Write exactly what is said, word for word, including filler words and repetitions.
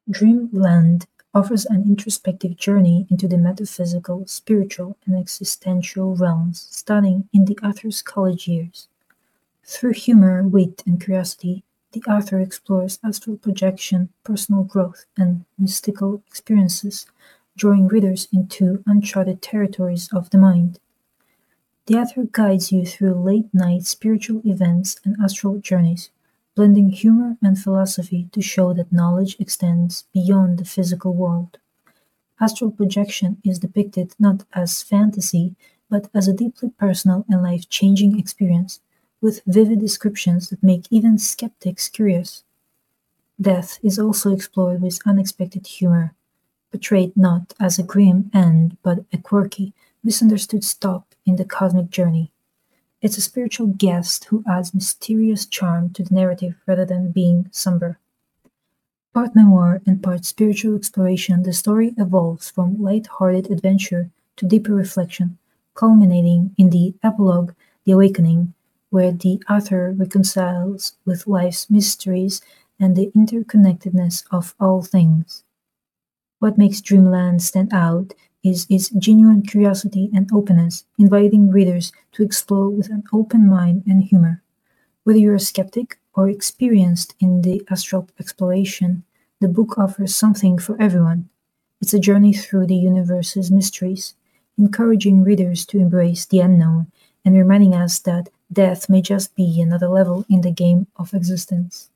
Dreamland offers an introspective journey into the metaphysical, spiritual, and existential realms, starting in the author's college years. Through humor, wit, and curiosity, the author explores astral projection, personal growth, and mystical experiences, drawing readers into uncharted territories of the mind. The author guides you through late-night spiritual events and astral journeys, blending humor and philosophy to show that knowledge extends beyond the physical world. Astral projection is depicted not as fantasy, but as a deeply personal and life-changing experience, with vivid descriptions that make even skeptics curious. Death is also explored with unexpected humor, portrayed not as a grim end but a quirky, misunderstood stop in the cosmic journey. It's a spiritual guest who adds mysterious charm to the narrative rather than being somber. Part memoir and part spiritual exploration, the story evolves from light-hearted adventure to deeper reflection, culminating in the epilogue, The Awakening, where the author reconciles with life's mysteries and the interconnectedness of all things. What makes Dreamland stand out is its genuine curiosity and openness, inviting readers to explore with an open mind and humor. Whether you're a skeptic or experienced in the astral exploration, the book offers something for everyone. It's a journey through the universe's mysteries, encouraging readers to embrace the unknown and reminding us that death may just be another level in the game of existence.